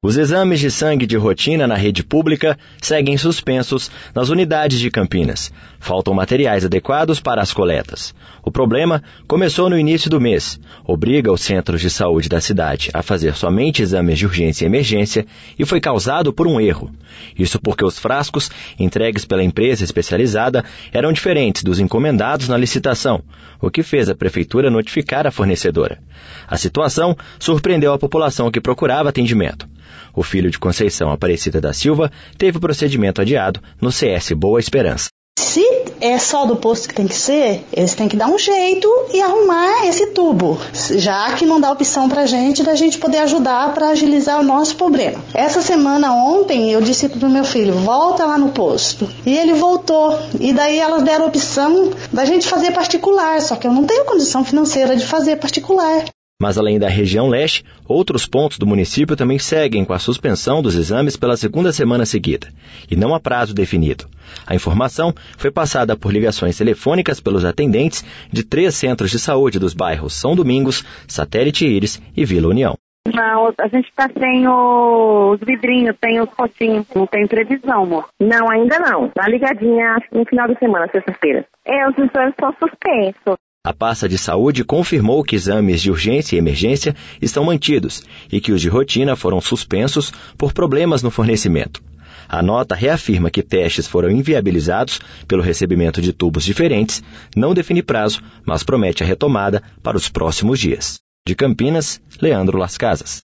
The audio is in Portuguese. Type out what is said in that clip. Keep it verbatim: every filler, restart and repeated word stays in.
Os exames de sangue de rotina na rede pública seguem suspensos nas unidades de Campinas. Faltam materiais adequados para as coletas. O problema começou no início do mês. Obriga os centros de saúde da cidade a fazer somente exames de urgência e emergência e foi causado por um erro. Isso porque os frascos entregues pela empresa especializada eram diferentes dos encomendados na licitação, o que fez a prefeitura notificar a fornecedora. A situação surpreendeu a população que procurava atendimento. O filho de Conceição Aparecida da Silva teve o procedimento adiado no C S Boa Esperança. Se é só do posto que tem que ser, eles têm que dar um jeito e arrumar esse tubo, já que não dá opção pra gente da gente poder ajudar para agilizar o nosso problema. Essa semana, ontem, eu disse pro meu filho, volta lá no posto. E ele voltou. E daí elas deram a opção da gente fazer particular, só que eu não tenho condição financeira de fazer particular. Mas além da região leste, outros pontos do município também seguem com a suspensão dos exames pela segunda semana seguida, e não há prazo definido. A informação foi passada por ligações telefônicas pelos atendentes de três centros de saúde dos bairros São Domingos, Satélite Íris e Vila União. Não, a gente está sem os vidrinhos, sem os potinhos, não tem previsão, amor. Não, ainda não. Tá ligadinha no final de semana, sexta-feira. É, os exames estão suspensos. A pasta de saúde confirmou que exames de urgência e emergência estão mantidos e que os de rotina foram suspensos por problemas no fornecimento. A nota reafirma que testes foram inviabilizados pelo recebimento de tubos diferentes, não define prazo, mas promete a retomada para os próximos dias. De Campinas, Leandro Las Casas.